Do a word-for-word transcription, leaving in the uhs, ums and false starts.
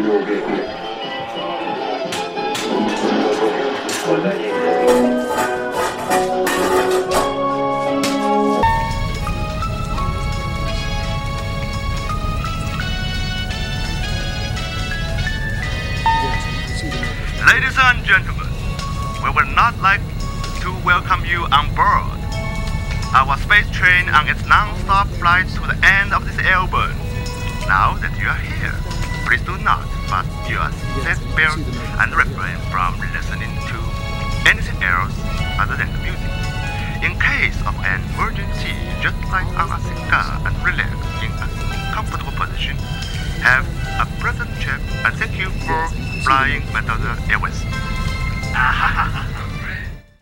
Ladies and gentlemen, we would not like to welcome you on board our space train on its non-stop flight to the end of this airburn. Now that you are here, please do not fasten your seatbelt and refrain from listening to anything else other than the music. In case of an emergency, just light on a cigar and relax in a comfortable position. Have a pleasant trip and thank you for flying Methoda Airways.